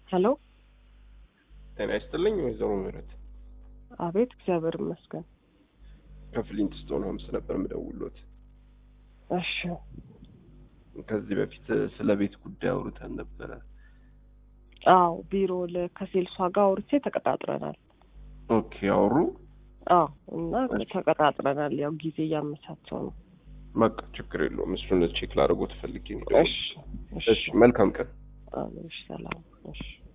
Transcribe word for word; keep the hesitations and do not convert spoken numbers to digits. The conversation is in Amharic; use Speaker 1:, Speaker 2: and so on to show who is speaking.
Speaker 1: ሄሎ
Speaker 2: ጤና ይስጥልኝ ወይዘሮ ምህረት።
Speaker 1: አቤት እግዚአብሔር ይመስገን።
Speaker 2: ከፍሊንት ስቶን ሆምስ ነበር የምደውልዎት።
Speaker 1: እሺ
Speaker 2: ከዚህ በፊት ስለ ቤት ጉዳይ አውርተን ነበር።
Speaker 1: አዎ ቢሮ ለከሴልሷ ጋር አውርቼ ተቀጣጥረናል።
Speaker 2: ኦኬ አውሩ።
Speaker 1: አዎ እና ተቀጣጥረናል። ያው ጊዜ ያመቻቸው ነው።
Speaker 2: በቃ ችግር የለውም። እሱን ቼክ ላደርገው ተፈልጌ ነው።
Speaker 1: እሺ
Speaker 2: እሺ መልካም ቀን።
Speaker 1: አዎ እሺ ሰላም። እሺ